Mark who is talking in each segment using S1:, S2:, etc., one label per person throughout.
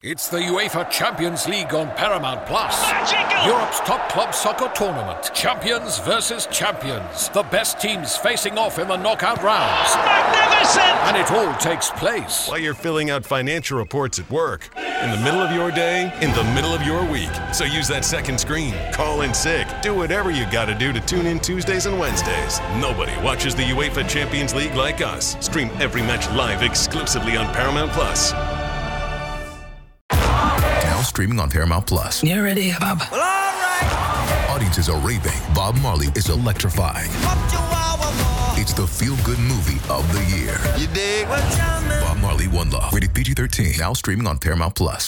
S1: It's the UEFA Champions League on Paramount Plus.
S2: Magical!
S1: Europe's top club soccer tournament. Champions versus champions. The best teams facing off in the knockout rounds.
S2: Magnificent!
S1: And it all takes place
S3: while you're filling out financial reports at work, in the middle of your day, in the middle of your week. So use that second screen, call in sick, do whatever you got to do to tune in Tuesdays and Wednesdays. Nobody watches the UEFA Champions League like us. Stream every match live exclusively on Paramount Plus.
S4: Streaming on Paramount Plus.
S5: You ready, Bob?
S2: Well, all right.
S4: Audiences are raving. Bob Marley is electrifying. It's the feel-good movie of the year.
S2: You dig?
S4: Bob Marley, One Love. Rated PG-13. Now streaming on Paramount Plus.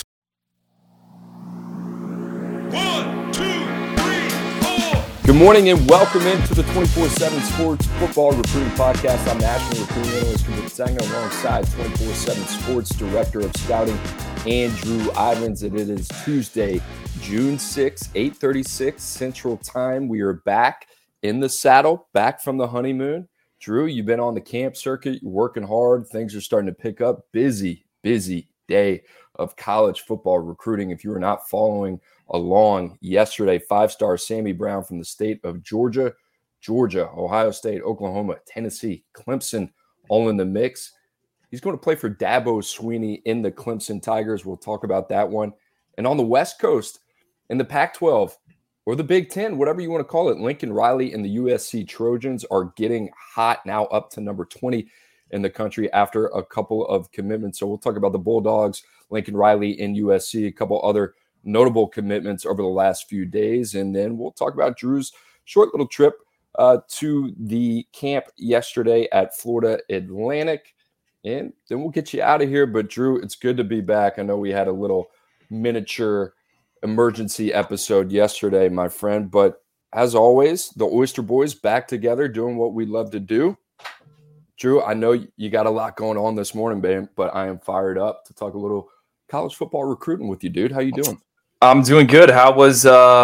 S2: 1, 2, 3, 4.
S6: Good morning and welcome into the 24/7 Sports Football Recruiting Podcast. I'm National Recruiting Analyst Kevin Sanger alongside 24/7 Sports Director of Scouting Andrew Ivins, and it is Tuesday, June 6, 8:36 Central Time. We are back in the saddle, back from the honeymoon. Drew, you've been on the camp circuit. You're working hard. Things are starting to pick up. Busy day of college football recruiting. If you were not following along yesterday, five-star Sammy Brown from the state of Georgia, Ohio State, Oklahoma, Tennessee, Clemson, all in the mix. He's going to play for Dabo Swinney in the Clemson Tigers. We'll talk about that one. And on the West Coast, in the Pac-12 or the Big Ten, whatever you want to call it, Lincoln Riley and the USC Trojans are getting hot, now up to number 20 in the country after a couple of commitments. So we'll talk about the Bulldogs, Lincoln Riley, and USC, a couple other notable commitments over the last few days. And then we'll talk about Drew's short little trip to the camp yesterday at Florida Atlantic. And then we'll get you out of here. But, Drew, it's good to be back. I know we had a little miniature emergency episode yesterday, my friend. But as always, the Oyster Boys back together doing what we love to do. Drew, I know you got a lot going on this morning, babe, but I am fired up to talk a little college football recruiting with you, dude. How you doing?
S7: I'm doing good. How was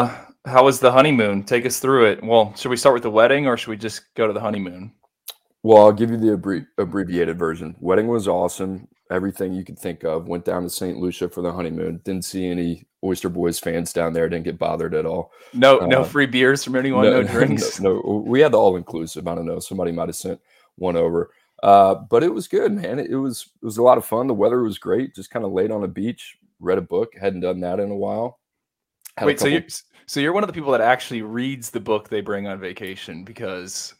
S7: the honeymoon? Take us through it. Well, should we start with the wedding or should we just go to the honeymoon?
S6: Well, I'll give you the abbreviated version. Wedding was awesome. Everything you could think of. Went down to St. Lucia for the honeymoon. Didn't see any Oyster Boys fans down there. Didn't get bothered at all.
S7: No free beers from anyone. No drinks.
S6: No, we had the all-inclusive. I don't know. Somebody might have sent one over. But it was good, man. It was a lot of fun. The weather was great. Just kind of laid on the beach, read a book. Hadn't done that in a while.
S7: Wait, so you're one of the people that actually reads the book they bring on vacation because...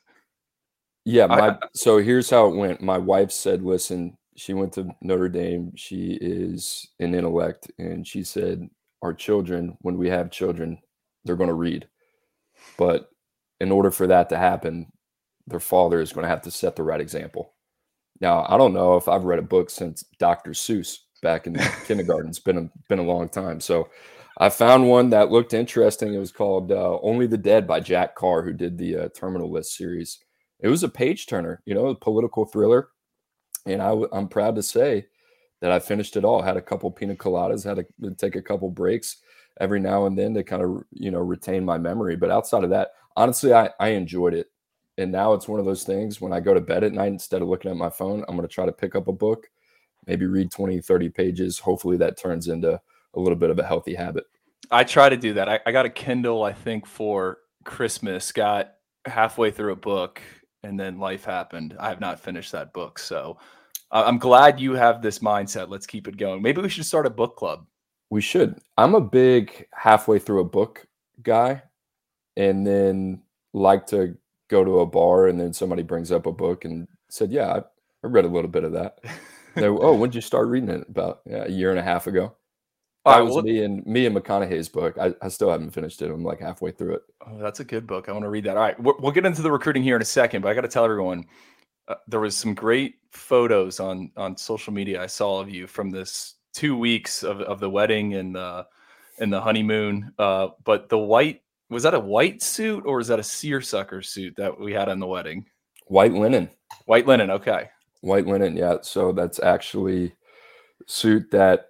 S6: Yeah, so here's how it went. My wife said, listen, she went to Notre Dame. She is an intellect. And she said, our children, when we have children, they're going to read. But in order for that to happen, their father is going to have to set the right example. Now, I don't know if I've read a book since Dr. Seuss back in kindergarten. It's been a long time. So I found one that looked interesting. It was called Only the Dead by Jack Carr, who did the Terminal List series. It was a page turner, a political thriller. And I'm proud to say that I finished it all. Had a couple pina coladas, had to take a couple breaks every now and then to kind of, retain my memory. But outside of that, honestly, I enjoyed it. And now it's one of those things when I go to bed at night, instead of looking at my phone, I'm going to try to pick up a book, maybe read 20, 30 pages. Hopefully that turns into a little bit of a healthy habit.
S7: I try to do that. I got a Kindle, I think, for Christmas, got halfway through a book, and then life happened. I have not finished that book. So I'm glad you have this mindset. Let's keep it going. Maybe we should start a book club.
S6: We should. I'm a big halfway through a book guy, and then like to go to a bar and then somebody brings up a book and said, yeah, I read a little bit of that. When did you start reading it? About a year and a half ago. That was me and McConaughey's book. I still haven't finished it. I'm like halfway through it.
S7: Oh, that's a good book. I want to read that. All right. We'll get into the recruiting here in a second, but I got to tell everyone, there was some great photos on social media I saw of you from this 2 weeks of the wedding and the honeymoon. But the white, was that a white suit or was that a seersucker suit that we had on the wedding?
S6: White linen.
S7: White linen. Okay.
S6: White linen. Yeah. So that's actually suit that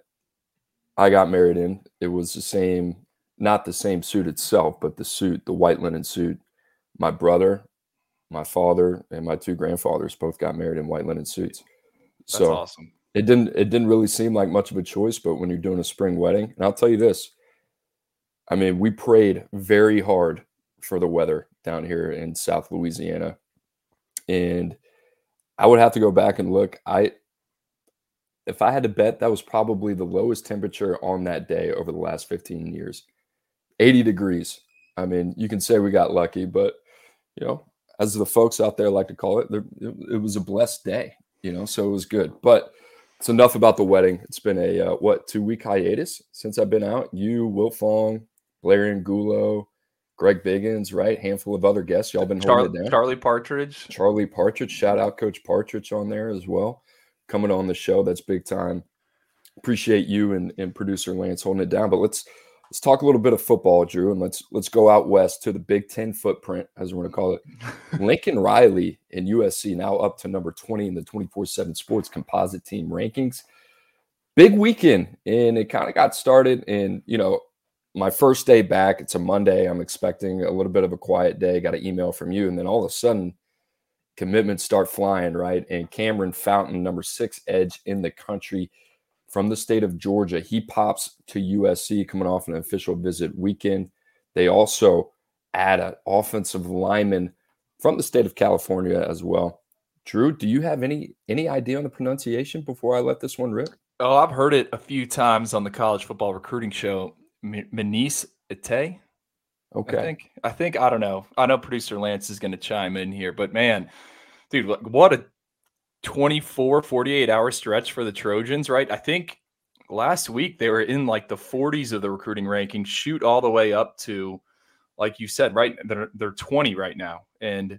S6: I got married in. It was the same, not the same suit itself, but the white linen suit. My brother, my father, and my two grandfathers both got married in white linen suits.
S7: That's awesome.
S6: It didn't really seem like much of a choice, but when you're doing a spring wedding, and I'll tell you this, I mean, we prayed very hard for the weather down here in South Louisiana. And I would have to go back and look. If I had to bet, that was probably the lowest temperature on that day over the last 15 years. 80 degrees. I mean, you can say we got lucky, but, as the folks out there like to call it, it was a blessed day, so it was good. But it's enough about the wedding. It's been a, 2-week hiatus since I've been out. You, Wilt Fong, Blair Angulo, Greg Biggins, right? Handful of other guests. Y'all been holding it down.
S7: Charlie Partridge.
S6: Charlie Partridge. Shout out Coach Partridge on there as well. Coming on the show. That's big time. Appreciate you and producer Lance holding it down. But let's talk a little bit of football, Drew, and let's go out west to the Big Ten footprint, as we're going to call it. Lincoln Riley and USC now up to number 20 in the 24/7 Sports Composite Team rankings. Big weekend, and it kind of got started in, my first day back. It's a Monday. I'm expecting a little bit of a quiet day. Got an email from you, and then all of a sudden, commitments start flying, right? And Cameron Fountain, number 6 edge in the country from the state of Georgia, he pops to USC coming off an official visit weekend. They also add an offensive lineman from the state of California as well. Drew, do you have any idea on the pronunciation before I let this one rip?
S7: Oh, I've heard it a few times on the college football recruiting show. Manise Ete.
S6: Okay.
S7: I think, I don't know. I know producer Lance is going to chime in here, but man, dude, what a 48-hour stretch for the Trojans, right? I think last week they were in like the 40s of the recruiting rankings, shoot all the way up to, like you said, right? They're 20 right now and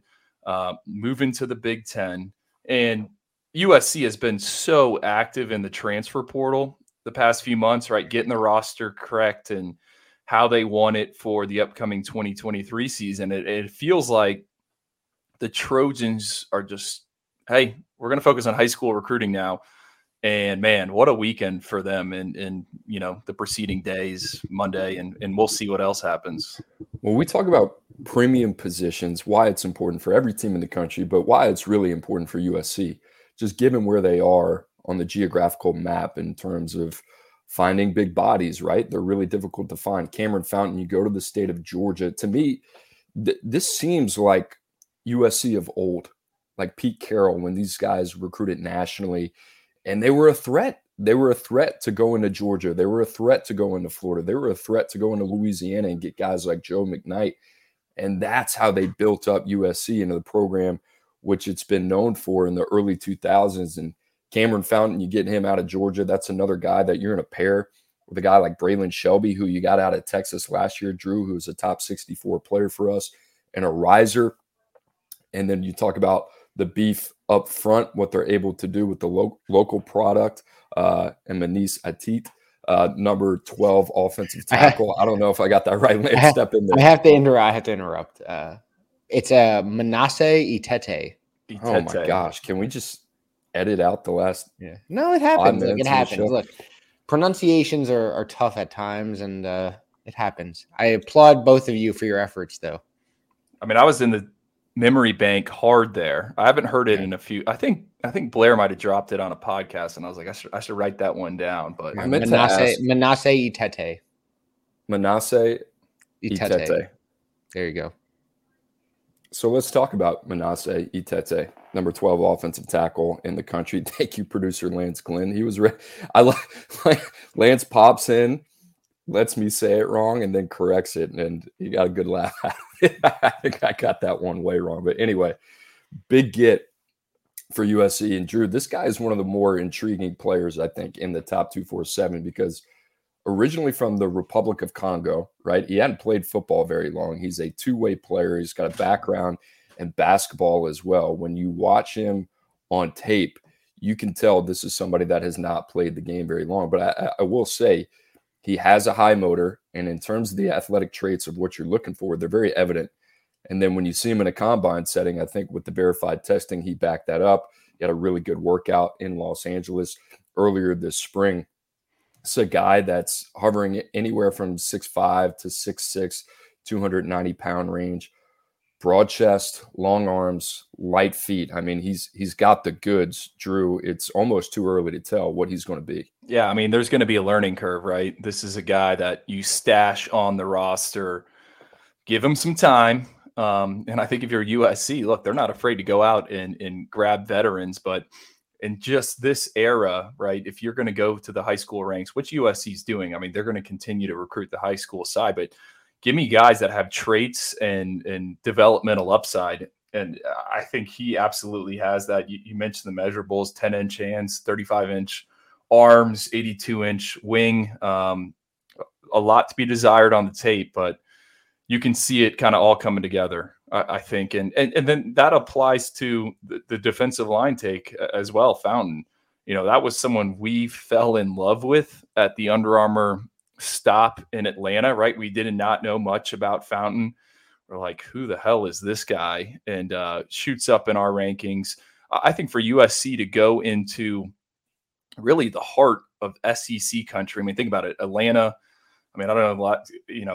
S7: moving to the Big Ten. And USC has been so active in the transfer portal the past few months, right? Getting the roster correct and how they want it for the upcoming 2023 season. It feels like the Trojans are just, hey, we're going to focus on high school recruiting now. And man, what a weekend for them in the preceding days, Monday, and we'll see what else happens.
S6: When we talk about premium positions, why it's important for every team in the country, but why it's really important for USC, just given where they are on the geographical map in terms of finding big bodies, right? They're really difficult to find. Cameron Fountain, you go to the state of Georgia. To me, this seems like USC of old, like Pete Carroll, when these guys recruited nationally, and they were a threat. They were a threat to go into Georgia. They were a threat to go into Florida. They were a threat to go into Louisiana and get guys like Joe McKnight. And that's how they built up USC into the program, which it's been known for in the early 2000s. And Cameron Fountain, you get him out of Georgia. That's another guy that you're in a pair with a guy like Braylon Shelby, who you got out of Texas last year, Drew, who's a top 64 player for us and a riser. And then you talk about the beef up front, what they're able to do with the local product, and Manise Atit, number 12 offensive tackle. I don't know if I got that right. Step in there.
S5: I have to interrupt. It's a Manasseh Itete.
S6: Oh my gosh. Can we just edit out the last?
S5: Yeah. No, it happens. It happens. Look, pronunciations are tough at times, and it happens. I applaud both of you for your efforts, though.
S7: I mean, I was in the memory bank hard there. I haven't heard it in a few. I think Blair might have dropped it on a podcast, and I was like, I should write that one down. But
S5: Manasseh Itete.
S6: Manasseh Itete.
S5: There you go.
S6: So let's talk about Manasseh Itete, number 12 offensive tackle in the country. Thank you, producer Lance Glenn. He was I like Lance pops in, lets me say it wrong, and then corrects it, and he got a good laugh out of it. I think I got that one way wrong. But anyway, big get for USC. And Drew, this guy is one of the more intriguing players, I think, in the top 247 because originally from the Republic of Congo, right? He hadn't played football very long. He's a two-way player. He's got a background in basketball as well. When you watch him on tape, you can tell this is somebody that has not played the game very long. But I will say he has a high motor, and in terms of the athletic traits of what you're looking for, they're very evident. And then when you see him in a combine setting, I think with the verified testing, he backed that up. He had a really good workout in Los Angeles earlier this spring. It's a guy that's hovering anywhere from 6'5" to 6'6", 290-pound range. broad chest, long arms, light feet. I mean, he's got the goods, Drew. It's almost too early to tell what he's going to be.
S7: Yeah, I mean, there's going to be a learning curve, right? This is a guy that you stash on the roster, give him some time. And I think if you're USC, look, they're not afraid to go out and grab veterans, but in just this era, right, if you're going to go to the high school ranks, which USC is doing, I mean, they're going to continue to recruit the high school side, but give me guys that have traits and developmental upside. And I think he absolutely has that. You mentioned the measurables, 10-inch hands, 35-inch arms, 82-inch wing, a lot to be desired on the tape, but you can see it kind of all coming together, I think. And then that applies to the defensive line take as well. Fountain, that was someone we fell in love with at the Under Armour stop in Atlanta, right? We did not know much about Fountain. We're like, who the hell is this guy? And shoots up in our rankings. I think for USC to go into really the heart of SEC country, I mean, think about it, Atlanta. I mean, I don't know a lot,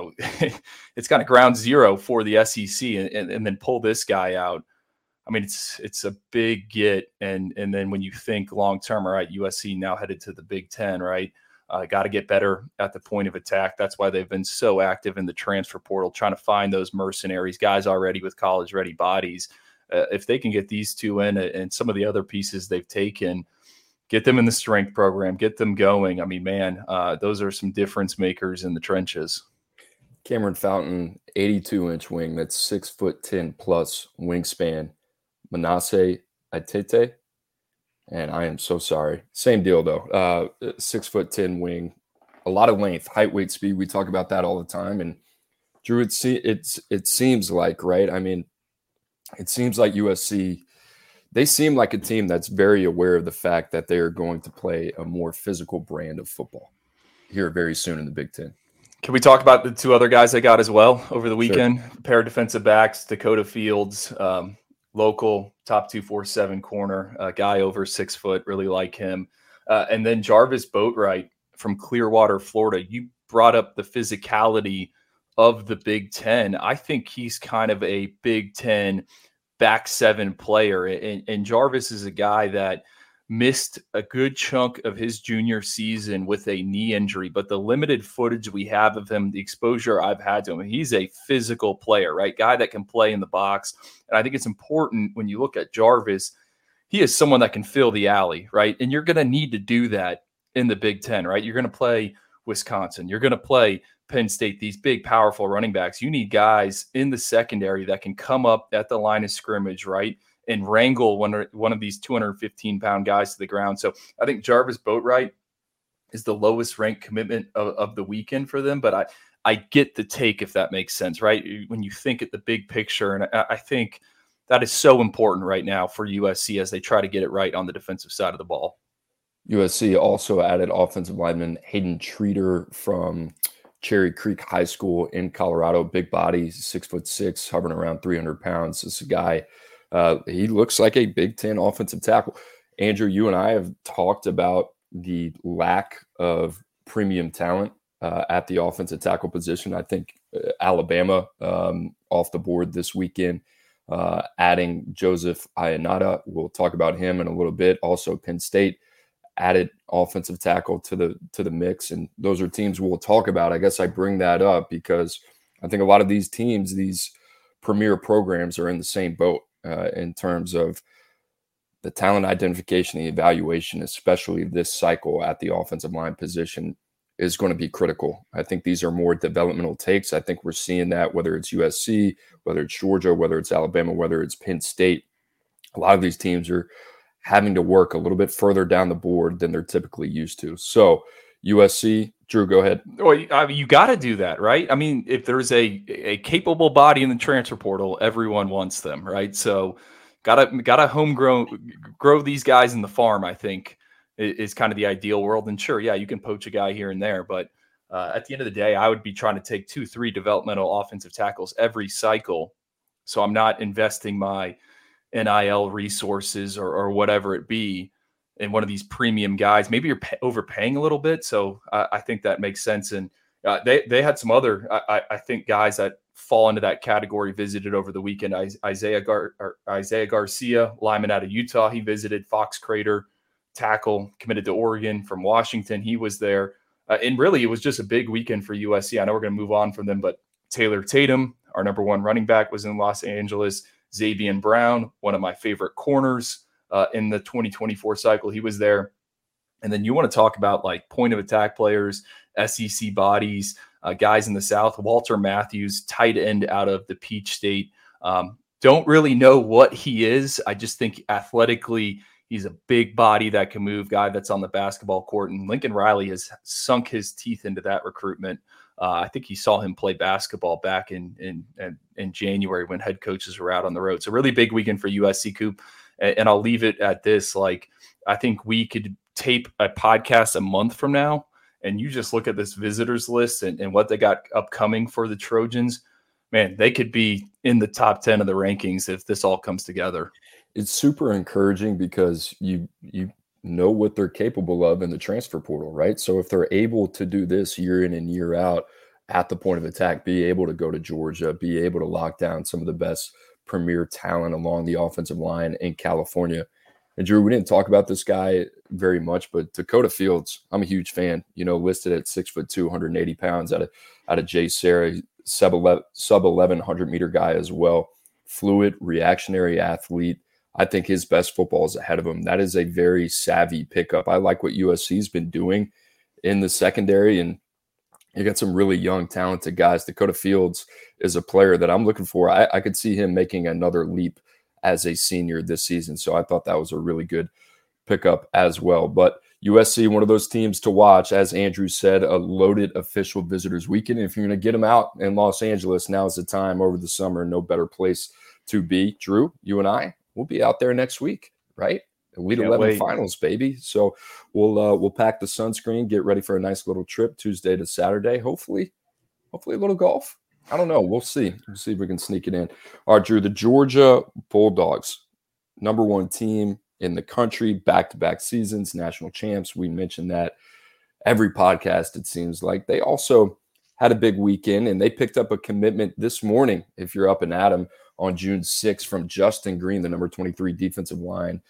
S7: it's kind of ground zero for the SEC and then pull this guy out. I mean, it's a big get. And then when you think long-term, all right, USC now headed to the Big Ten, right? Got to get better at the point of attack. That's why they've been so active in the transfer portal, trying to find those mercenaries, guys already with college-ready bodies. If they can get these two in and some of the other pieces they've taken, get them in the strength program, get them going. I mean, man, those are some difference makers in the trenches.
S6: Cameron Fountain, 82-inch wing. That's 6'10" plus wingspan. Manasseh Atete, and I am so sorry. Same deal though. 6'10" wing, a lot of length, height, weight, speed. We talk about that all the time. And Drew, it seems like, right? I mean, it seems like USC. They seem like a team that's very aware of the fact that they are going to play a more physical brand of football here very soon in the Big Ten.
S7: Can we talk about the two other guys they got as well over the weekend? Sure. A pair of defensive backs, Dakota Fields, local top 247 corner, guy over 6 foot, really like him. And then Jarvis Boatwright from Clearwater, Florida. You brought up the physicality of the Big Ten. I think he's kind of a Big Ten back seven player. And Jarvis is a guy that missed a good chunk of his junior season with a knee injury, but the limited footage we have of him, the exposure I've had to him, he's a physical player, right? Guy that can play in the box. And I think it's important when you look at Jarvis, he is someone that can fill the alley, right? And you're going to need to do that in the Big Ten, right? You're going to play Wisconsin. You're going to play Penn State, these big, powerful running backs. You need guys in the secondary that can come up at the line of scrimmage, right, and wrangle one of these 215-pound guys to the ground. So I think Jarvis Boatwright is the lowest ranked commitment of the weekend for them. But I get the take, if that makes sense, right? When you think at the big picture, and I think that is so important right now for USC as they try to get it right on the defensive side of the ball.
S6: USC also added offensive lineman Hayden Treater from Cherry Creek High School in Colorado. Big body, 6'6", hovering around 300 pounds. This is a guy, he looks like a Big Ten offensive tackle. Andrew, you and I have talked about the lack of premium talent at the offensive tackle position. I think Alabama off the board this weekend, adding Joseph Ionata. We'll talk about him in a little bit. Also, Penn State added offensive tackle to the mix, and those are teams we'll talk about. I guess I bring that up because I think a lot of these teams, these premier programs, are in the same boat in terms of the talent identification, the evaluation, especially this cycle at the offensive line position, is going to be critical. I think these are more developmental takes. I think we're seeing that whether it's USC, whether it's Georgia, whether it's Alabama, whether it's Penn State. A lot of these teams are having to work a little bit further down the board than they're typically used to. So USC, Drew, go ahead.
S7: Well, you got to do that, right? I mean, if there's a capable body in the transfer portal, everyone wants them, right? So gotta homegrown grow these guys in the farm, I think, is kind of the ideal world. And sure, yeah, you can poach a guy here and there, but at the end of the day, I would be trying to take 2-3 developmental offensive tackles every cycle. So I'm not investing my NIL resources or whatever it be in one of these premium guys. Maybe you're overpaying a little bit. So I think that makes sense. And they had some other, I think, guys that fall into that category visited over the weekend. Isaiah Garcia, lineman out of Utah, he visited. Fox Crater, tackle, committed to Oregon from Washington, he was there. And really, it was just a big weekend for USC. I know we're going to move on from them, but Taylor Tatum, our number one running back, was in Los Angeles. Xavier Brown, one of my favorite corners in the 2024 cycle, he was there. And then you want to talk about like point of attack players, SEC bodies, guys in the South. Walter Matthews, tight end out of the Peach State. Don't really know what he is. I just think athletically, he's a big body that can move, guy that's on the basketball court. And Lincoln Riley has sunk his teeth into that recruitment. I think he saw him play basketball back in January when head coaches were out on the road. So really big weekend for USC, Coop. And I'll leave it at this. Like, I think we could tape a podcast a month from now, and you just look at this visitors list and what they got upcoming for the Trojans. Man, they could be in the top 10 of the rankings if this all comes together.
S6: It's super encouraging because you know what they're capable of in the transfer portal, right? So if they're able to do this year in and year out at the point of attack, be able to go to Georgia, be able to lock down some of the best premier talent along the offensive line in California. And Drew, we didn't talk about this guy very much, but Dakota Fields, I'm a huge fan, listed at 6'2", 180 pounds out of Jay Sarah, sub 1100 meter guy as well. Fluid, reactionary athlete. I think his best football is ahead of him. That is a very savvy pickup. I like what USC's been doing in the secondary, and you got some really young, talented guys. Dakota Fields is a player that I'm looking for. I could see him making another leap as a senior this season. So I thought that was a really good pickup as well. But USC, one of those teams to watch, as Andrew said, a loaded official visitors weekend. If you're going to get them out in Los Angeles, now's the time over the summer. No better place to be. Drew, you and I, we'll be out there next week, right? Elite 11 finals, baby. So we'll pack the sunscreen, get ready for a nice little trip Tuesday to Saturday. Hopefully a little golf. I don't know. We'll see. We'll see if we can sneak it in. All right, Drew, the Georgia Bulldogs, number one team in the country, back-to-back seasons, national champs. We mentioned that every podcast, it seems like. They also had a big weekend, and they picked up a commitment this morning, if you're up and at 'em, on June 6th from Justin Green, the number 23 defensive lineman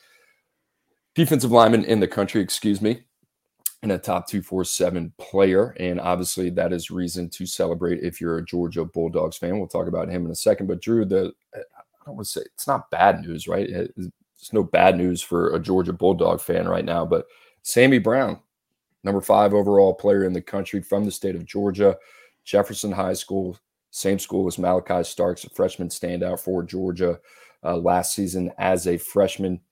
S6: in the country, and a top 247 player. And obviously that is reason to celebrate if you're a Georgia Bulldogs fan. We'll talk about him in a second. But Drew, I don't want to say it's not bad news, right? It's no bad news for a Georgia Bulldog fan right now. But Sammy Brown, number 5 overall player in the country from the state of Georgia, Jefferson High School, same school as Malachi Starks, a freshman standout for Georgia last season as a freshman.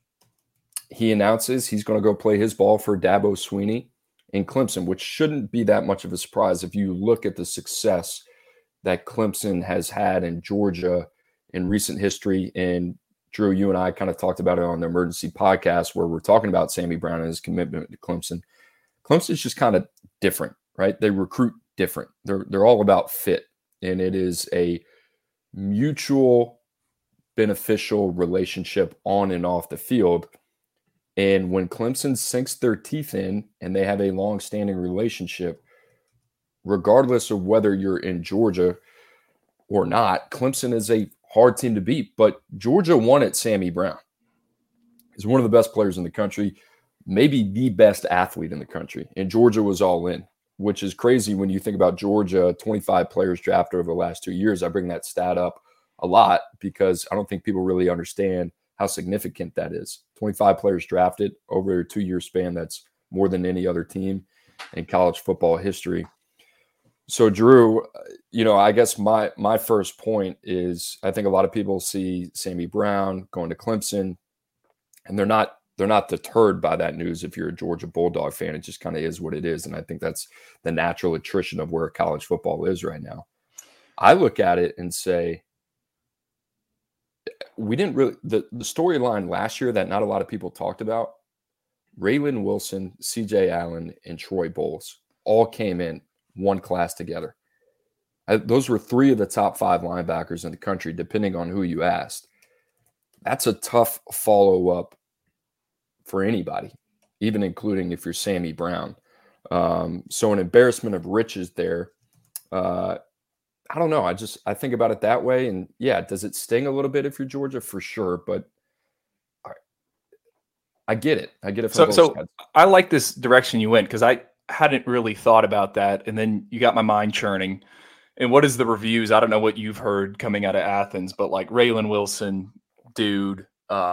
S6: He announces he's going to go play his ball for Dabo Swinney in Clemson, which shouldn't be that much of a surprise if you look at the success that Clemson has had in Georgia in recent history. And Drew, you and I kind of talked about it on the emergency podcast where we're talking about Sammy Brown and his commitment to Clemson. Clemson's just kind of different, right? They recruit different. They're all about fit, and it is a mutual beneficial relationship on and off the field. And when Clemson sinks their teeth in and they have a long-standing relationship, regardless of whether you're in Georgia or not, Clemson is a hard team to beat. But Georgia wanted Sammy Brown. He's one of the best players in the country, maybe the best athlete in the country. And Georgia was all in, which is crazy when you think about Georgia, 25 players drafted over the last 2 years. I bring that stat up a lot because I don't think people really understand how significant that is. 25 players drafted over a 2-year span. That's more than any other team in college football history. So, Drew, I guess my first point is I think a lot of people see Sammy Brown going to Clemson, and they're not deterred by that news if you're a Georgia Bulldog fan. It just kind of is what it is, and I think that's the natural attrition of where college football is right now. I look at it and say, we didn't really the storyline last year that not a lot of people talked about. Raylan Wilson, CJ Allen, and Troy Bowles all came in one class together. Those were 3 of the top 5 linebackers in the country, depending on who you asked. That's a tough follow-up for anybody, even including if you're Sammy Brown. So an embarrassment of riches there. I I don't know. I think about it that way. And yeah, does it sting a little bit if you're Georgia? For sure. But I get it. I get it.
S7: So I like this direction you went, because I hadn't really thought about that. And then you got my mind churning. And what is the reviews? I don't know what you've heard coming out of Athens, but like Raylan Wilson, dude,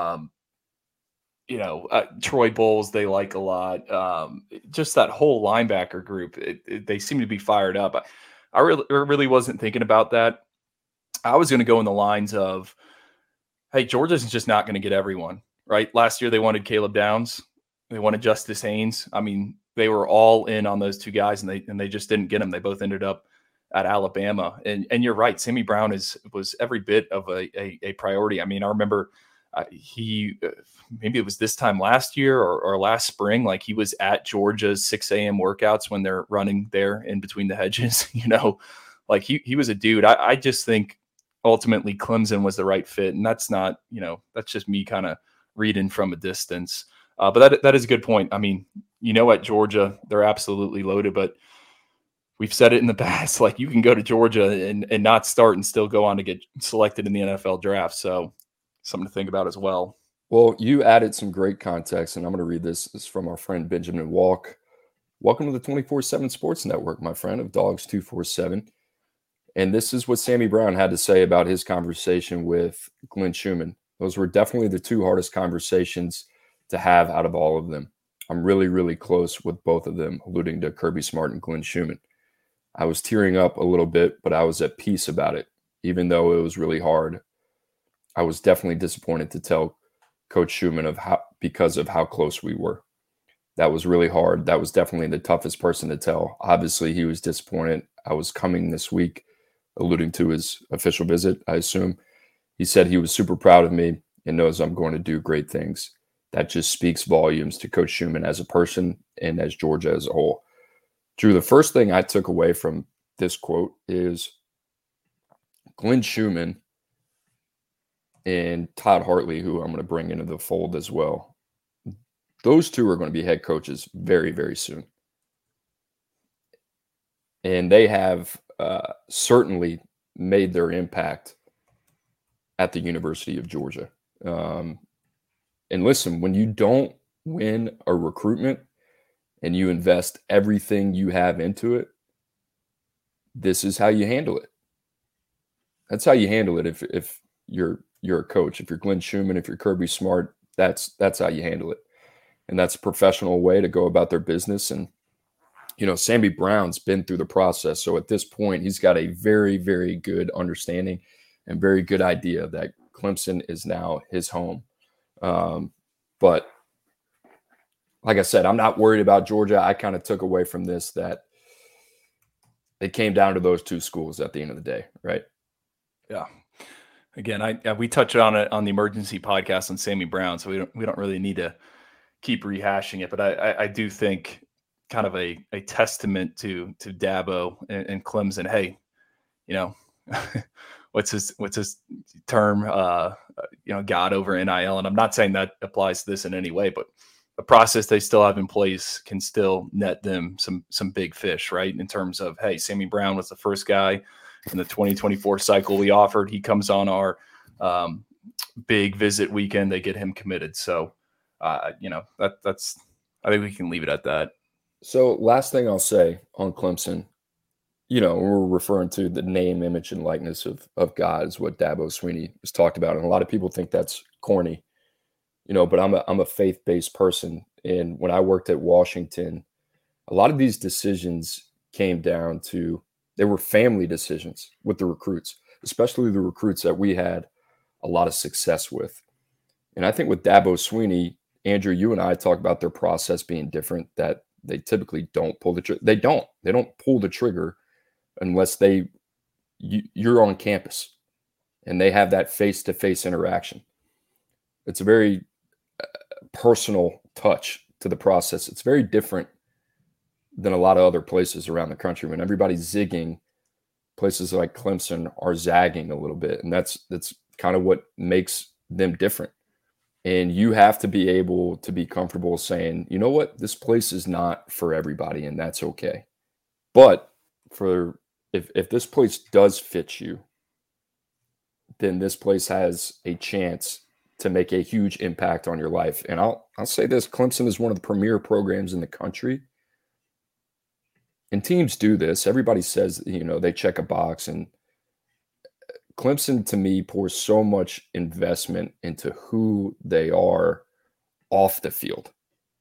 S7: Troy Bowles, they like a lot. Just that whole linebacker group, they seem to be fired up. I really wasn't thinking about that. I was going to go in the lines of, hey, Georgia's just not going to get everyone, right? Last year they wanted Caleb Downs. They wanted Justice Haynes. I mean, they were all in on those two guys, and they just didn't get them. They both ended up at Alabama. And you're right. Sammy Brown was every bit of a priority. I mean, I remember maybe it was this time last year or last spring, like he was at Georgia's 6 a.m. workouts when they're running there in between the hedges, like he was a dude. I just think ultimately Clemson was the right fit. And that's not, that's just me kind of reading from a distance. But that is a good point. I mean, at Georgia, they're absolutely loaded, but we've said it in the past, like you can go to Georgia and not start and still go on to get selected in the NFL draft. So something to think about as well.
S6: Well, you added some great context, and I'm going to read this. This is from our friend Benjamin Walk. Welcome to the 24/7 Sports Network, my friend, of Dogs 247. And this is what Sammy Brown had to say about his conversation with Glenn Schumann. Those were definitely the two hardest conversations to have out of all of them. I'm really, really close with both of them, alluding to Kirby Smart and Glenn Schumann. I was tearing up a little bit, but I was at peace about it, even though it was really hard. I was definitely disappointed to tell Coach Schumann because of how close we were. That was really hard. That was definitely the toughest person to tell. Obviously, he was disappointed. I was coming this week, alluding to his official visit, I assume. He said he was super proud of me and knows I'm going to do great things. That just speaks volumes to Coach Schumann as a person and as Georgia as a whole. Drew, the first thing I took away from this quote is Glenn Schumann and Todd Hartley, who I'm going to bring into the fold as well. Those two are going to be head coaches very, very soon. And they have certainly made their impact at the University of Georgia. And listen, when you don't win a recruitment and you invest everything you have into it, this is how you handle it. That's how you handle it if you're a coach. If you're Glenn Schumann, if you're Kirby Smart, that's how you handle it. And that's a professional way to go about their business. And, Sammy Brown's been through the process. So at this point, he's got a very, very good understanding and very good idea that Clemson is now his home. But like I said, I'm not worried about Georgia. I kind of took away from this that it came down to those two schools at the end of the day, right?
S7: Yeah. Again, we touched on it on the emergency podcast on Sammy Brown, so we don't really need to keep rehashing it. But I do think kind of a testament to Dabo and Clemson. Hey, what's his term? God over NIL, and I'm not saying that applies to this in any way, but the process they still have in place can still net them some big fish, right? In terms of, hey, Sammy Brown was the first guy in the 2024 cycle we offered. He comes on our big visit weekend. They get him committed. So, that's I think we can leave it at that.
S6: So last thing I'll say on Clemson, we're referring to the name, image, and likeness of God is what Dabo Swinney has talked about. And a lot of people think that's corny, but I'm a faith-based person. And when I worked at Washington, a lot of these decisions came down to, they were family decisions with the recruits, especially the recruits that we had a lot of success with. And I think with Dabo Swinney, Andrew, you and I talk about their process being different, that they typically don't pull the trigger. They don't pull the trigger unless you're on campus and they have that face-to-face interaction. It's a very personal touch to the process. It's very different than a lot of other places around the country. When everybody's zigging, places like Clemson are zagging a little bit. And that's kind of what makes them different. And you have to be able to be comfortable saying, you know what, this place is not for everybody, and that's okay. But for if this place does fit you, then this place has a chance to make a huge impact on your life. And I'll say this, Clemson is one of the premier programs in the country. And teams do this. Everybody says, they check a box. And Clemson, to me, pours so much investment into who they are off the field.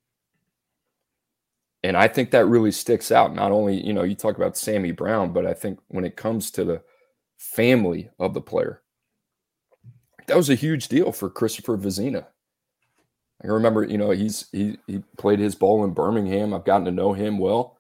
S6: And I think that really sticks out. Not only, you talk about Sammy Brown, but I think when it comes to the family of the player, that was a huge deal for Christopher Vezina. I remember, he played his ball in Birmingham. I've gotten to know him well,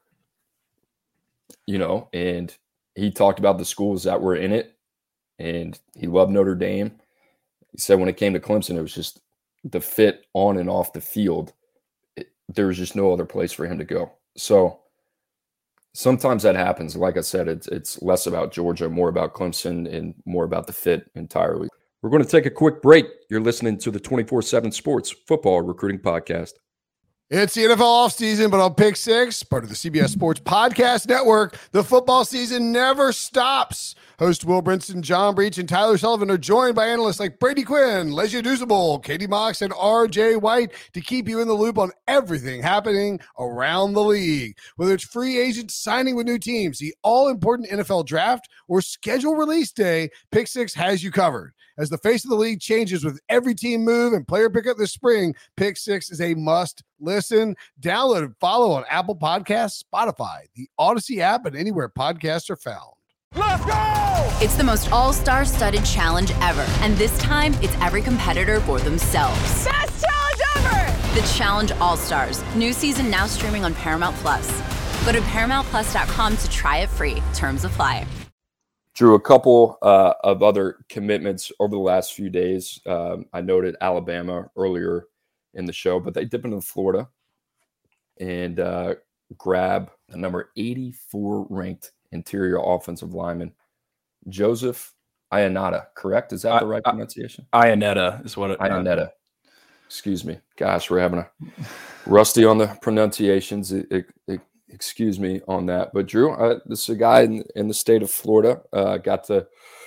S6: and he talked about the schools that were in it, and he loved Notre Dame. He said when it came to Clemson, it was just the fit on and off the field. There was just no other place for him to go. So sometimes that happens. Like I said, it's less about Georgia, more about Clemson, and more about the fit entirely. We're going to take a quick break. You're listening to the 24/7 Sports Football Recruiting Podcast.
S8: It's the NFL offseason, but on Pick Six, part of the CBS Sports Podcast Network, the football season never stops. Host Will Brinson, John Breach, and Tyler Sullivan are joined by analysts like Brady Quinn, Lesia Dusable, Katie Mox, and R.J. White to keep you in the loop on everything happening around the league. Whether it's free agents signing with new teams, the all-important NFL draft, or schedule release day, Pick Six has you covered. As the face of the league changes with every team move and player pickup this spring, Pick Six is a must listen. Download and follow on Apple Podcasts, Spotify, the Odyssey app, and anywhere podcasts are found.
S2: Let's go!
S9: It's the most all-star studded challenge ever. And this time, it's every competitor for themselves.
S2: Best challenge ever!
S9: The Challenge All-Stars. New season now streaming on Paramount+. Go to ParamountPlus.com to try it free. Terms apply.
S6: Drew, a couple of other commitments over the last few days. I noted Alabama earlier in the show, but they dip into Florida and grab the number 84 ranked interior offensive lineman, Joseph Ionata, correct? Is that the right pronunciation?
S7: Ionetta is what it is.
S6: Ionetta. Excuse me. Gosh, we're having a rusty on the pronunciations. Excuse me on that. But Drew, this is a guy in the state of Florida. Got to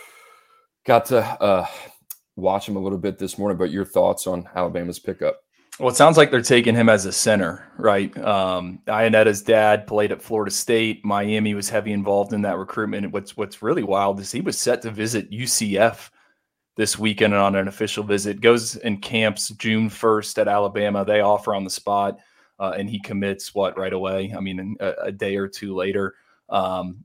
S6: watch him a little bit this morning, but your thoughts on Alabama's pickup?
S7: Well, it sounds like they're taking him as a center, right? Ionetta's dad played at Florida State. Miami was heavy involved in that recruitment. What's really wild is he was set to visit UCF this weekend on an official visit. Goes and camps June 1st at Alabama. They offer on the spot, and he commits right away. I mean, a day or two later. I've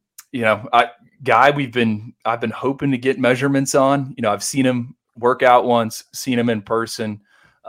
S7: been hoping to get measurements on. I've seen him work out once, seen him in person.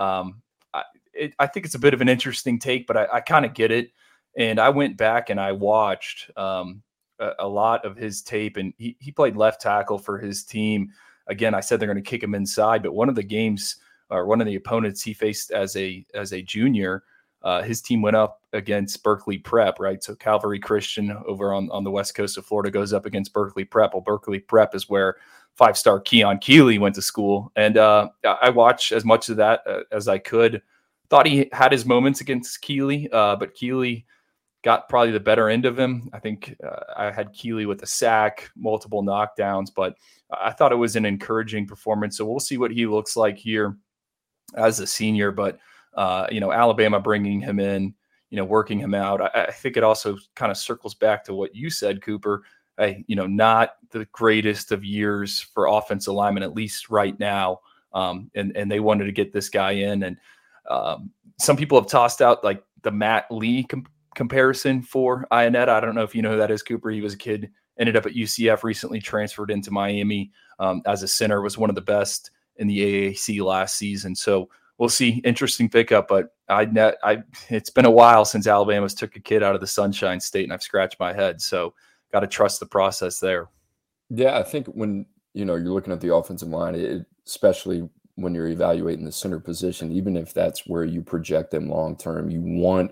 S7: I think it's a bit of an interesting take, but I kind of get it. And I went back and I watched a lot of his tape, and he played left tackle for his team. Again, I said they're going to kick him inside, but one of the games or one of the opponents he faced as a junior, his team went up against Berkeley Prep, right? So Calvary Christian over on the west coast of Florida goes up against Berkeley Prep. Well, Berkeley Prep is where five-star Keon Keeley went to school. And I watched as much of that as I could. Thought he had his moments against Keeley, but Keeley got probably the better end of him. I think I had Keeley with a sack, multiple knockdowns, but I thought it was an encouraging performance. So we'll see what he looks like here as a senior. But, Alabama bringing him in, working him out. I think it also kind of circles back to what you said, Cooper. Not the greatest of years for offensive linemen, at least right now. And they wanted to get this guy in. And some people have tossed out like the Matt Lee comparison for Ionetta. I don't know if you know who that is, Cooper. He was a kid, ended up at UCF, recently transferred into Miami as a center, was one of the best in the AAC last season. So we'll see. Interesting pickup, but it's been a while since Alabama's took a kid out of the Sunshine State, and I've scratched my head. So got to trust the process there.
S6: Yeah, I think when you're looking at the offensive line, especially when you're evaluating the center position, even if that's where you project them long term, you want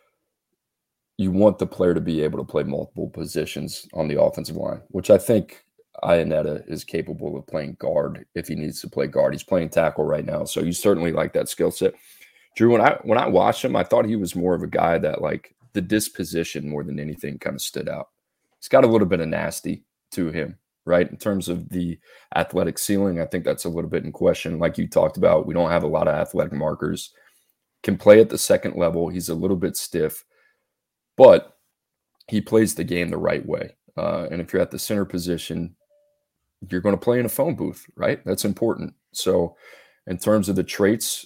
S6: the player to be able to play multiple positions on the offensive line, which I think Ionetta is capable of playing guard if he needs to play guard. He's playing tackle right now, so you certainly like that skill set. Drew, when I watched him, I thought he was more of a guy that like the disposition more than anything kind of stood out. he's got a little bit of nasty to him, right? In terms of the athletic ceiling, I think that's a little bit in question. Like you talked about, we don't have a lot of athletic markers. Can play at the second level. He's a little bit stiff, but he plays the game the right way. And if you're at the center position, you're going to play in a phone booth, right? That's important. So in terms of the traits,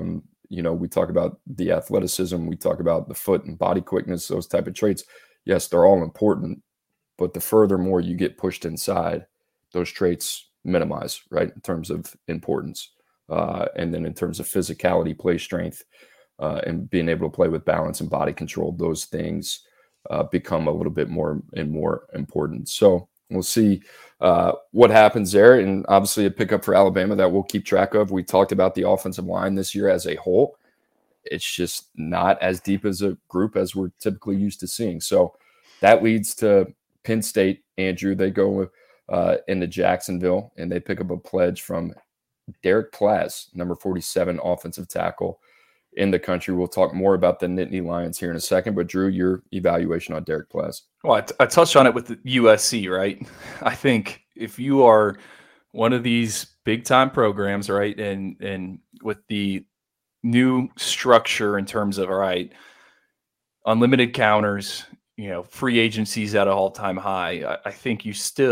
S6: we talk about the athleticism, we talk about the foot and body quickness, those type of traits. Yes, they're all important, but the furthermore you get pushed inside, those traits minimize, right, in terms of importance. And then in terms of physicality, play strength, and being able to play with balance and body control, those things become a little bit more and more important. So we'll see what happens there. And obviously a pickup for Alabama that we'll keep track of. We talked about the offensive line this year as a whole. It's just not as deep as a group as we're typically used to seeing. So that leads to Penn State, Andrew. They go into Jacksonville and they pick up a pledge from Derek Plaz, number 47 offensive tackle in the country. We'll talk more about the Nittany Lions here in a second, but Drew, your evaluation on Derek Plaz.
S7: Well, I touched on it with the USC, right? I think if you are one of these big time programs, right, and with the new structure in terms of, all right, unlimited counters, free agencies at an all-time high, I think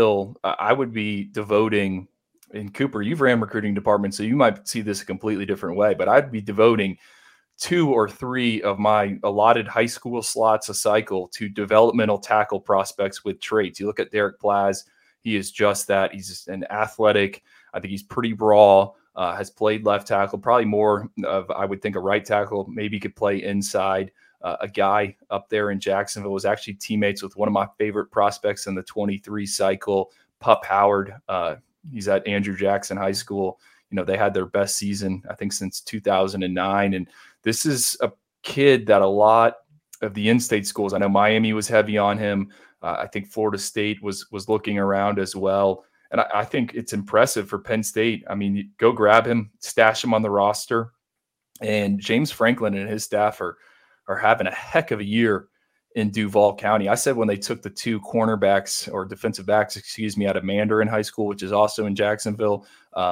S7: I would be devoting, and Cooper, you've ran recruiting department, so you might see this a completely different way, but I'd be devoting 2 or 3 of my allotted high school slots a cycle to developmental tackle prospects with traits. You look at Derek Plaz, he is just that. He's an athletic. I think he's pretty raw, has played left tackle, probably more of, I would think, a right tackle, maybe could play inside. A guy up there in Jacksonville was actually teammates with one of my favorite prospects in the 23 cycle, Pup Howard. He's at Andrew Jackson High School. They had their best season, I think, since 2009. And this is a kid that a lot of the in-state schools, I know Miami was heavy on him. I think Florida State was looking around as well. And I think it's impressive for Penn State. I mean, you go grab him, stash him on the roster. And James Franklin and his staff are having a heck of a year in Duval County. I said when they took the 2 cornerbacks or defensive backs, out of Mandarin High School, which is also in Jacksonville,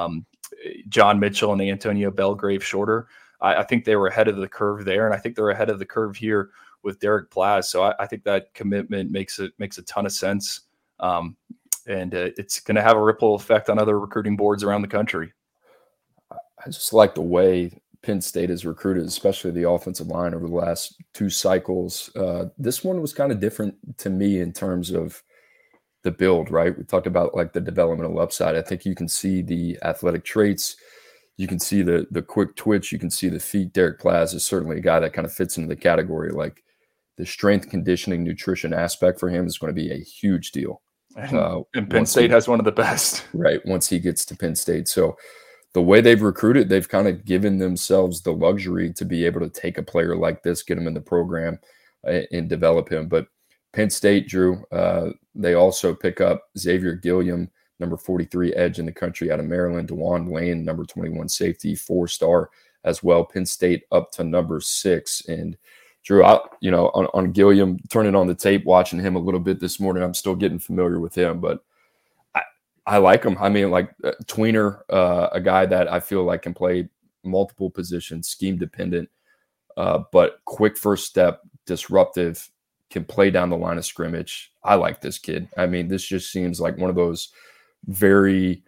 S7: John Mitchell and Antonio Belgrave Shorter, I think they were ahead of the curve there. And I think they're ahead of the curve here with Derek Plaz. So I think that commitment makes a ton of sense. And it's going to have a ripple effect on other recruiting boards around the country.
S6: I just like the way Penn State has recruited, especially the offensive line over the last 2 cycles. This one was kind of different to me in terms of the build, right? We talked about like the developmental upside. I think you can see the athletic traits. You can see the quick twitch. You can see the feet. Derek Plaz is certainly a guy that kind of fits into the category. Like the strength, conditioning, nutrition aspect for him is going to be a huge deal.
S7: And Penn State has one of the best.
S6: Right, once he gets to Penn State. So the way they've recruited, they've kind of given themselves the luxury to be able to take a player like this, get him in the program, and develop him. But Penn State, Drew, they also pick up Xavier Gilliam, number 43 edge in the country out of Maryland, DeJuan Lane, number 21 safety, 4-star as well. Penn State up to number 6. And Drew, on Gilliam, turning on the tape, watching him a little bit this morning, I'm still getting familiar with him, but I like him. I mean, like tweener, a guy that I feel like can play multiple positions, scheme dependent, but quick first step, disruptive, can play down the line of scrimmage. I like this kid. I mean, this just seems like one of those very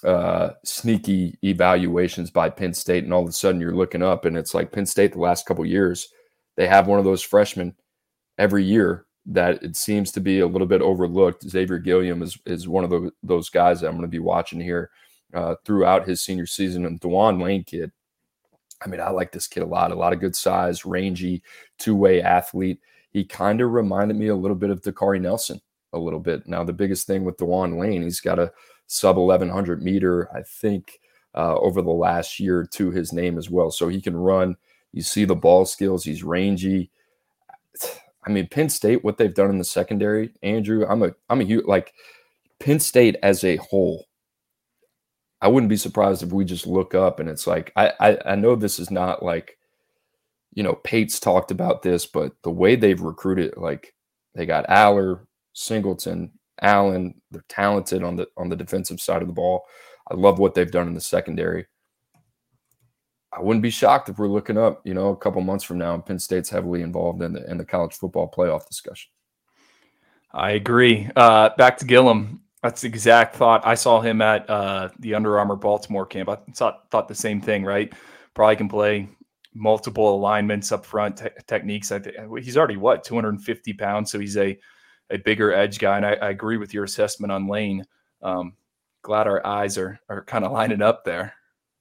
S6: sneaky evaluations by Penn State, and all of a sudden you're looking up and it's like Penn State the last couple of years, they have one of those freshmen every year that it seems to be a little bit overlooked. Xavier Gilliam is one of those guys that I'm going to be watching here throughout his senior season. And DeJuan Lane kid, I mean, I like this kid a lot of good size, rangy, two-way athlete. He kind of reminded me a little bit of Dakari Nelson a little bit. Now, the biggest thing with DeJuan Lane, he's got a sub 1,100 meter, I think, over the last year to his name as well. So he can run. You see the ball skills. He's rangy. I mean, Penn State, what they've done in the secondary, Andrew, I'm a huge, like Penn State as a whole. I wouldn't be surprised if we just look up and it's like, I know this is not like, Pate's talked about this, but the way they've recruited, like they got Aller, Singleton, Allen. They're talented on the defensive side of the ball. I love what they've done in the secondary. I wouldn't be shocked if we're looking up, a couple months from now, and Penn State's heavily involved in the college football playoff discussion.
S7: I agree. Back to Gillum. That's the exact thought. I saw him at the Under Armour Baltimore camp. I thought the same thing, right? Probably can play multiple alignments up front, techniques. I think he's already 250 pounds, so he's a bigger edge guy. And I agree with your assessment on Lane. Glad our eyes are kind of lining up there.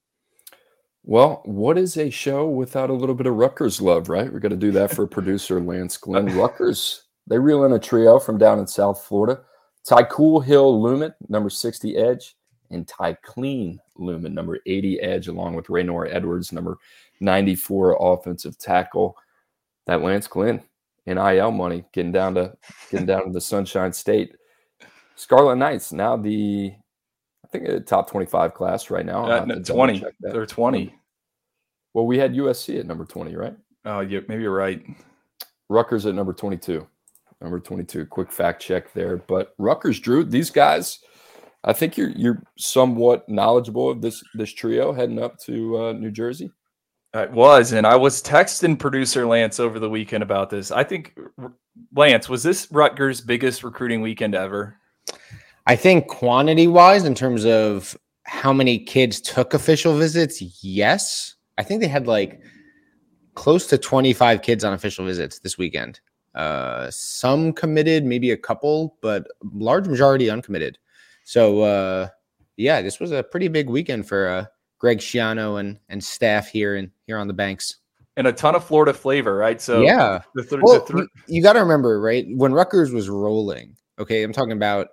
S6: Well, what is a show without a little bit of Rutgers love, right? We're going to do that for producer Lance Glenn. Rutgers, they reel in a trio from down in South Florida. Tycool Hill Lumen, number 60 edge, and Ty Clean Lumen, number 80 edge, along with Raynor Edwards, number 94 offensive tackle. That Lance Glenn, NIL money, getting down to the Sunshine State. Scarlet Knights, now the top 25 class right now.
S7: 20. They're 20.
S6: Well, we had USC at number 20, right?
S7: Oh, yeah, maybe you're right.
S6: Rutgers at number 22. Number 22. Quick fact check there. But Rutgers, Drew, these guys, I think you're somewhat knowledgeable of this trio heading up to New Jersey.
S7: I was texting producer Lance over the weekend about this. I think, Lance, was this Rutgers' biggest recruiting weekend ever?
S5: I think quantity-wise, in terms of how many kids took official visits, yes. I think they had close to 25 kids on official visits this weekend. Some committed, maybe a couple, but large majority uncommitted. So, this was a pretty big weekend for Greg Schiano and staff here on the banks.
S7: And a ton of Florida flavor, right? So
S5: yeah, you got to remember, right, when Rutgers was rolling. Okay, I'm talking about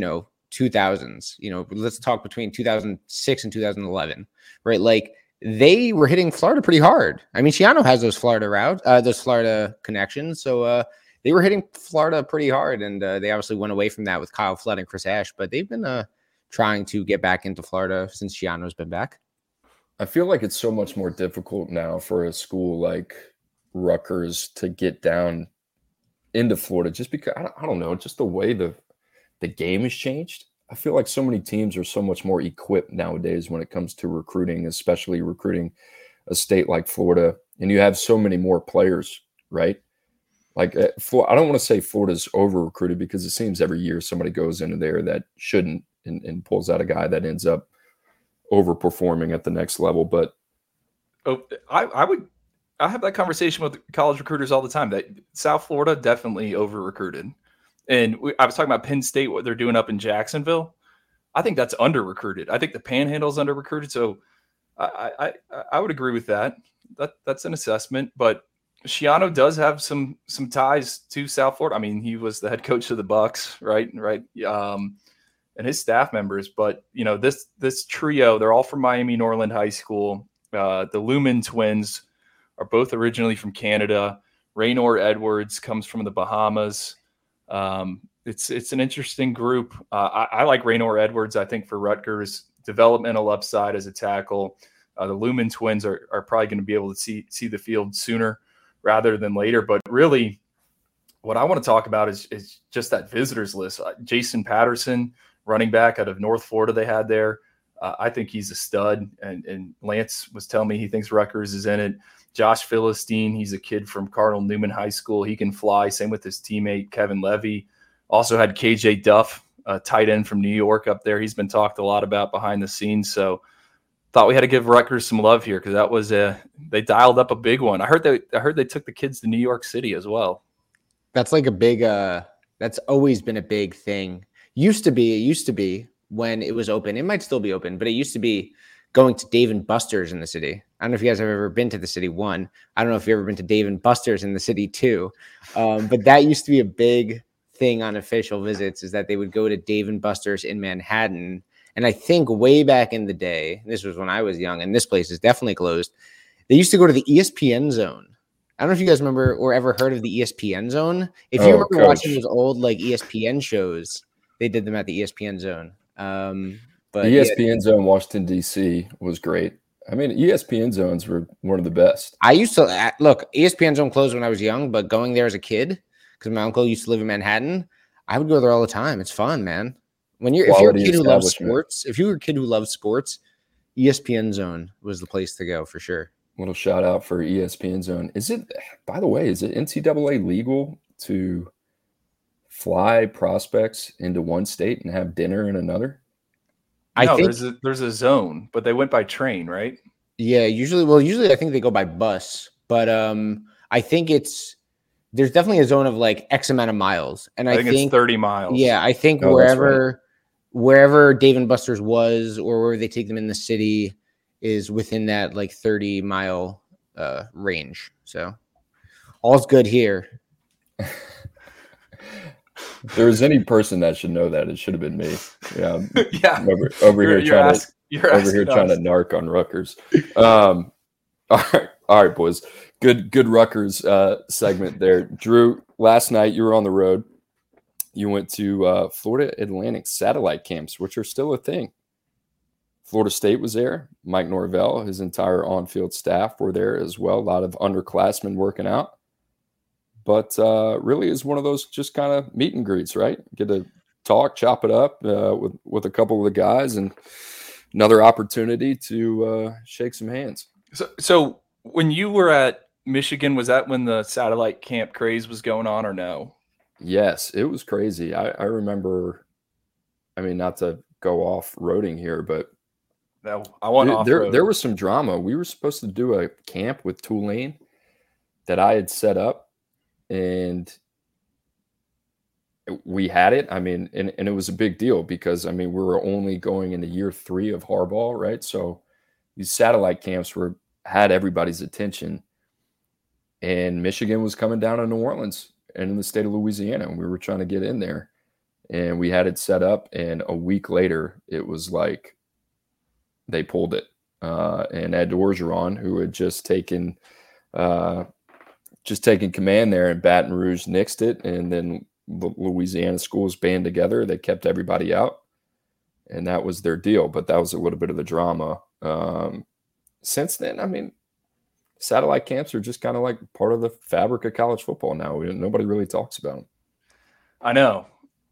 S5: 2000s. Let's talk between 2006 and 2011, right? They were hitting Florida pretty hard. I mean, Schiano has those Florida connections, so they were hitting Florida pretty hard, and they obviously went away from that with Kyle Flood and Chris Ash. But they've been trying to get back into Florida since Schiano's been back.
S6: I feel like it's so much more difficult now for a school like Rutgers to get down into Florida, just because I don't know, just the way the game has changed. I feel like so many teams are so much more equipped nowadays when it comes to recruiting, especially recruiting a state like Florida, and you have so many more players, right? I don't want to say Florida's over recruited, because it seems every year somebody goes into there that shouldn't and pulls out a guy that ends up overperforming at the next level. But
S7: I have that conversation with college recruiters all the time, that South Florida definitely over recruited. And I was talking about Penn State, what they're doing up in Jacksonville. I think that's under recruited. I think the Panhandle's under recruited. So I would agree with that. That's an assessment. But Schiano does have some ties to South Florida. I mean, he was the head coach of the Bucks, right? And his staff members. But this trio, they're all from Miami Norland High School. The Lumen twins are both originally from Canada. Raynor Edwards comes from the Bahamas. It's an interesting group. I like Raynor Edwards. I think for Rutgers, developmental upside as a tackle. The Lumen twins are probably going to be able to see the field sooner rather than later. But really, what I want to talk about is just that visitors list. Jason Patterson, running back out of North Florida, they had there. I think he's a stud, and Lance was telling me he thinks Rutgers is in it. Josh Philistine, he's a kid from Cardinal Newman High School. He can fly. Same with his teammate, Kevin Levy. Also had KJ Duff, a tight end from New York up there. He's been talked a lot about behind the scenes. So thought we had to give Rutgers some love here, because that was they dialed up a big one. I heard they took the kids to New York City as well.
S5: That's like a big that's always been a big thing. It used to be when it was open. It might still be open, but it used to be going to Dave & Buster's in the city. I don't know if you guys have ever been to the city, one. I don't know if you've ever been to Dave & Buster's in the city, two. But that used to be a big thing on official visits, is that they would go to Dave & Buster's in Manhattan. And I think way back in the day, this was when I was young, and this place is definitely closed, they used to go to the ESPN Zone. I don't know if you guys remember or ever heard of the ESPN Zone. If you remember watching those old ESPN shows, they did them at the ESPN Zone. But
S6: the ESPN Zone, Washington, D.C. was great. I mean, ESPN Zones were one of the best.
S5: I used to look, ESPN Zone closed when I was young, but going there as a kid, because my uncle used to live in Manhattan, I would go there all the time. It's fun, man. If you're a kid who loves sports, if you were a kid who loves sports, ESPN Zone was the place to go for sure.
S6: Little shout out for ESPN Zone. By the way, is it NCAA legal to fly prospects into one state and have dinner in another?
S7: I think there's a zone, but they went by train, right?
S5: Yeah, usually I think they go by bus, but I think there's definitely a zone of like X amount of miles, and I think
S7: it's 30 miles.
S5: Yeah, I think wherever Dave & Buster's was, or where they take them in the city, is within that like 30-mile range. So all's good here.
S6: If there was any person that should know that, it should have been me. Yeah,
S7: yeah.
S6: Over here trying to narc on Rutgers. All right, boys. Good Rutgers segment there. Drew, last night you were on the road. You went to Florida Atlantic satellite camps, which are still a thing. Florida State was there. Mike Norvell, his entire on-field staff were there as well. A lot of underclassmen working out. But really is one of those just kind of meet and greets, right? Get to talk, chop it up with a couple of the guys, and another opportunity to shake some hands.
S7: So when you were at Michigan, was that when the satellite camp craze was going on or no?
S6: Yes, it was crazy. I remember, I mean, not to go off-roading here, but
S7: I want off-road.
S6: There was some drama. We were supposed to do a camp with Tulane that I had set up, and we had it. I mean, and it was a big deal because, I mean, we were only going into year 3 of Harbaugh, right? So these satellite camps had everybody's attention. And Michigan was coming down to New Orleans and in the state of Louisiana, and we were trying to get in there. And we had it set up, and a week later, it was like they pulled it. And Ed Orgeron, who had just taken command there in Baton Rouge, nixed it, and then the Louisiana schools band together. They kept everybody out, and that was their deal. But that was a little bit of the drama. Since then, I mean, satellite camps are just kind of like part of the fabric of college football now. Nobody really talks about them.
S7: I know.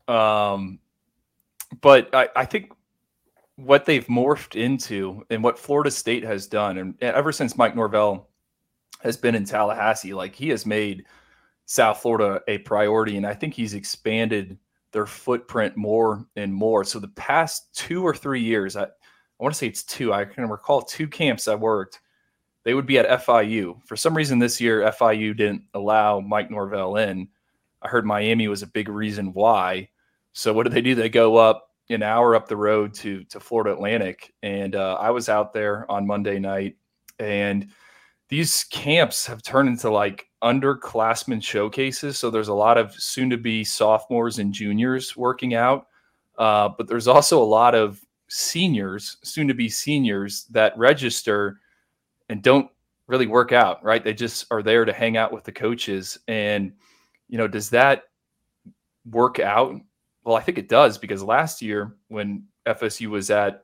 S7: But I think what they've morphed into and what Florida State has done, and ever since Mike Norvell has been in Tallahassee, like he has made South Florida a priority, and I think he's expanded their footprint more and more. So the past 2 or 3 years, I want to say it's 2. I can recall 2 camps I worked. They would be at FIU. For some reason this year, FIU didn't allow Mike Norvell in. I heard Miami was a big reason why. So what do? They go up an hour up the road to Florida Atlantic. And I was out there on Monday night, and these camps have turned into like underclassmen showcases. So there's a lot of soon-to-be sophomores and juniors working out. But there's also a lot of seniors, soon-to-be seniors, that register and don't really work out, right? They just are there to hang out with the coaches. And, does that work out? Well, I think it does, because last year when FSU was at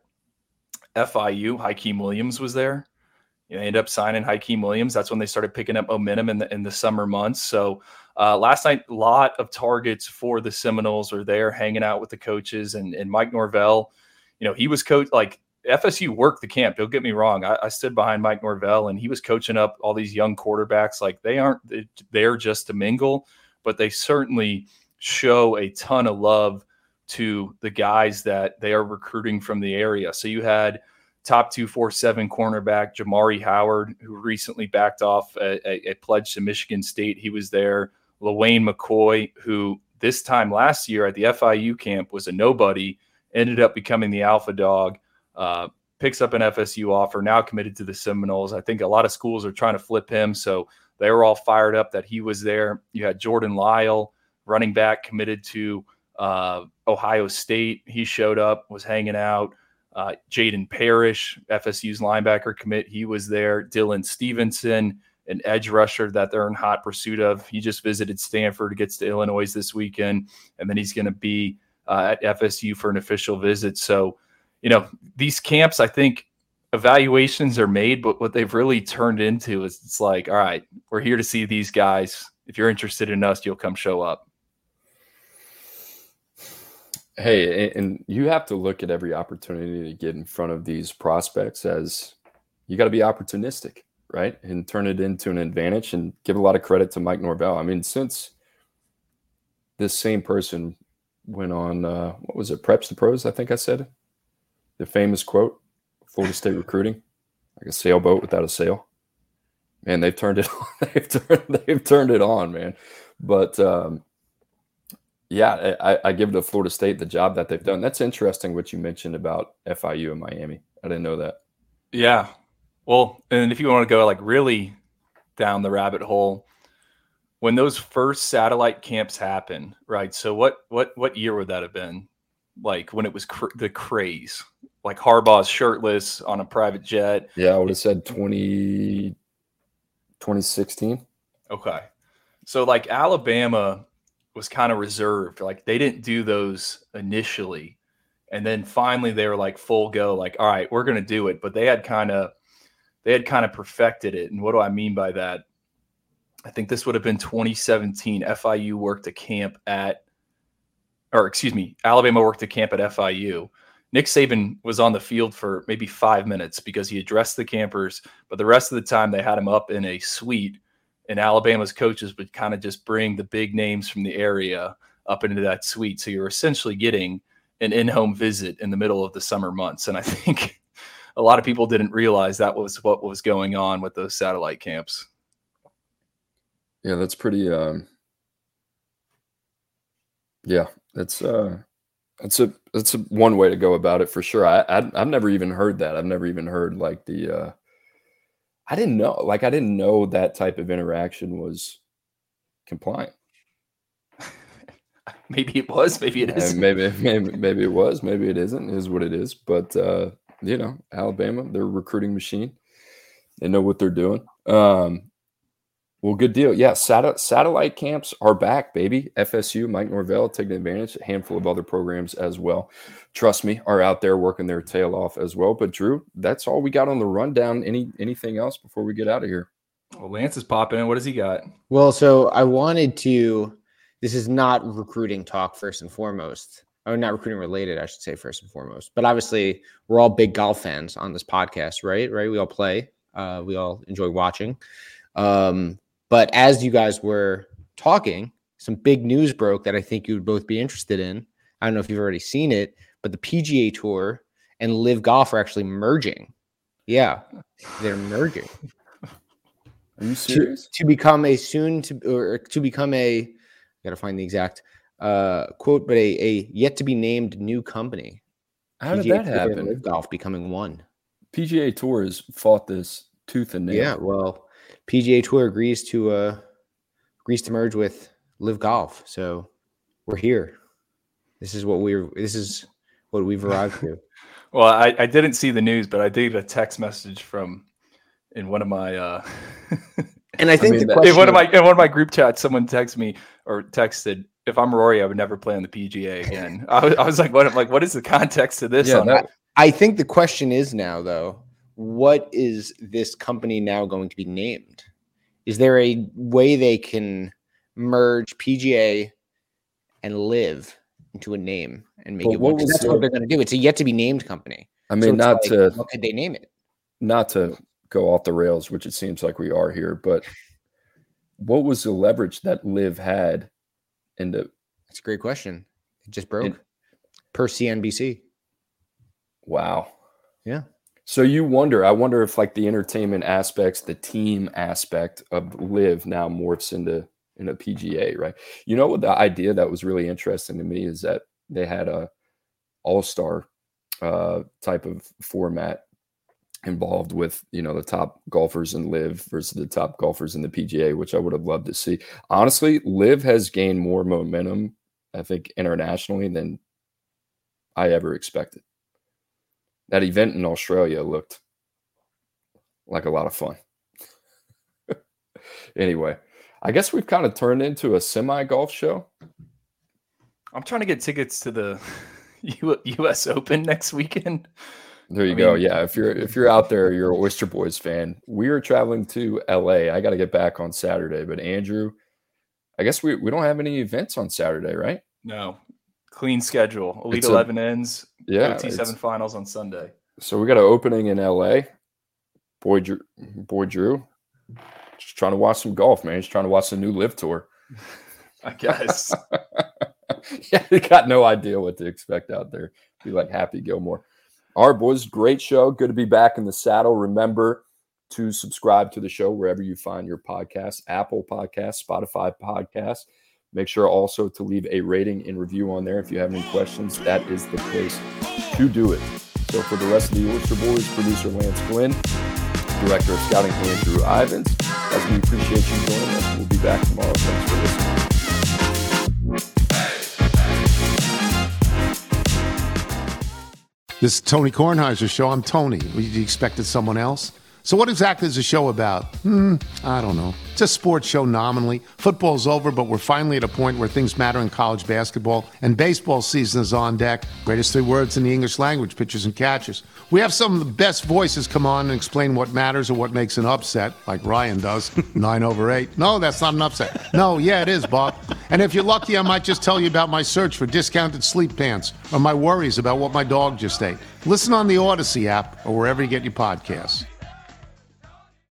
S7: FIU, Hakeem Williams was there. They ended up signing Hakeem Williams. That's when they started picking up momentum in the summer months. So last night, a lot of targets for the Seminoles are there hanging out with the coaches. And Mike Norvell, he was coach, like FSU worked the camp. Don't get me wrong. I stood behind Mike Norvell, and he was coaching up all these young quarterbacks. Like they aren't there just to mingle, but they certainly show a ton of love to the guys that they are recruiting from the area. So you had top 247 cornerback Jamari Howard, who recently backed off a pledge to Michigan State. He was there. LaWayne McCoy, who this time last year at the FIU camp was a nobody, ended up becoming the alpha dog, picks up an FSU offer, now committed to the Seminoles. I think a lot of schools are trying to flip him, so they were all fired up that he was there. You had Jordan Lyle, running back, committed to Ohio State. He showed up, was hanging out. Jaden Parrish, FSU's linebacker commit, he was there. Dylan Stevenson, an edge rusher that they're in hot pursuit of. He just visited Stanford, gets to Illinois this weekend, and then he's going to be at FSU for an official visit. So, these camps, I think evaluations are made, but what they've really turned into is it's like, all right, we're here to see these guys. If you're interested in us, you'll come show up.
S6: Hey, and you have to look at every opportunity to get in front of these prospects as you got to be opportunistic, right? And turn it into an advantage, and give a lot of credit to Mike Norvell. I mean, since this same person went on, what was it, Preps to Pros, I think I said, the famous quote, Florida State recruiting, like a sailboat without a sail. Man, they've turned it on. they've turned it on, man. But yeah, I give it to Florida State, the job that they've done. That's interesting what you mentioned about FIU and Miami. I didn't know that.
S7: Yeah. Well, and if you want to go like really down the rabbit hole, when those first satellite camps happen, right? So what year would that have been? Like when it was the craze, like Harbaugh's shirtless on a private jet.
S6: Yeah, I would have said 2016.
S7: Okay. So like Alabama was kind of reserved. Like they didn't do those initially. And then finally they were like full go, like, all right, we're going to do it. But they had kind of perfected it. And what do I mean by that? I think this would have been 2017. FIU worked a camp Alabama worked a camp at FIU. Nick Saban was on the field for maybe 5 minutes because he addressed the campers, but the rest of the time they had him up in a suite, and Alabama's coaches would kind of just bring the big names from the area up into that suite. So you're essentially getting an in-home visit in the middle of the summer months. And I think a lot of people didn't realize that was what was going on with those satellite camps.
S6: Yeah, that's pretty that's a one way to go about it for sure. I've never even heard that. I've never even heard like the I didn't know that type of interaction was compliant.
S7: Maybe it was, maybe it isn't.
S6: Maybe it was, maybe it isn't, is what it is. But Alabama, they're a recruiting machine. They know what they're doing. Well, good deal. Yeah, satellite camps are back, baby. FSU, Mike Norvell taking advantage. A handful of other programs as well, trust me, are out there working their tail off as well. But Drew, that's all we got on the rundown. Anything else before we get out of here?
S7: Well, Lance is popping in. What does he got?
S5: Well, so I wanted to. This is not recruiting talk first and foremost. Or not recruiting related, I should say, first and foremost. But obviously, we're all big golf fans on this podcast, right? Right? We all play. We all enjoy watching. But as you guys were talking, some big news broke that I think you would both be interested in. I don't know if you've already seen it, but the PGA Tour and Live Golf are actually merging. Yeah, they're merging.
S6: Are you serious?
S5: To become a got to find the exact quote, but a yet to be named new company.
S6: How did
S5: PGA
S6: that
S5: Tour
S6: happen?
S5: and Live Golf becoming one.
S6: PGA Tour has fought this tooth and nail.
S5: Yeah, well, PGA Tour agrees to merge with Live Golf, so we're here. This is what we've arrived to.
S7: Well, I didn't see the news, but I did get a text message in one of my
S5: and I think
S7: in one of my group chats, someone texted, if I'm Rory, I would never play on the PGA again. I was like, what is the context to this?
S6: Yeah,
S5: I think the question is now, though, what is this company now going to be named? Is there a way they can merge PGA and Live into a name and make it work? That's what they're going to do. It's a yet to be named company.
S6: I mean, what
S5: could they name it? Not
S6: to go off the rails, which it seems like we are here, but what was the leverage that Live had into?
S5: That's a great question. It just broke per CNBC.
S6: Wow.
S5: Yeah.
S6: So I wonder if like the entertainment aspects, the team aspect of Live now morphs into a PGA, right? You know what, the idea that was really interesting to me is that they had a all-star type of format involved with, the top golfers in Live versus the top golfers in the PGA, which I would have loved to see. Honestly, Live has gained more momentum, I think, internationally than I ever expected. That event in Australia looked like a lot of fun. Anyway, I guess we've kind of turned into a semi-golf show.
S7: I'm trying to get tickets to the U.S. Open next weekend.
S6: There you go. Yeah, if you're out there, you're an Oyster Boys fan. We are traveling to L.A. I got to get back on Saturday. But Andrew, I guess we don't have any events on Saturday, right?
S7: No. clean schedule. Elite
S6: It's
S7: 11 ends.
S6: Yeah,
S7: T7 finals on Sunday.
S6: So we got an opening in LA. Boy Drew, just trying to watch some golf, man. He's trying to watch the new Live Tour.
S7: I guess.
S6: Yeah, he got no idea what to expect out there. Be like Happy Gilmore. All right, boys, great show. Good to be back in the saddle. Remember to subscribe to the show wherever you find your podcasts, Apple Podcasts, Spotify Podcasts. Make sure also to leave a rating and review on there. If you have any questions, that is the place to do it. So for the rest of the Oyster Boys, producer Lance Flynn, director of scouting Andrew Ivins, as we appreciate you joining us. We'll be back tomorrow. Thanks for listening.
S8: This is Tony Kornheiser's show. I'm Tony. You expected someone else? So what exactly is the show about? I don't know. It's a sports show nominally. Football's over, but we're finally at a point where things matter in college basketball, and baseball season is on deck. Greatest 3 words in the English language, pitchers and catchers. We have some of the best voices come on and explain what matters or what makes an upset, like Ryan does, 9/8. No, that's not an upset. No, yeah, it is, Bob. And if you're lucky, I might just tell you about my search for discounted sleep pants or my worries about what my dog just ate. Listen on the Odyssey app or wherever you get your podcasts.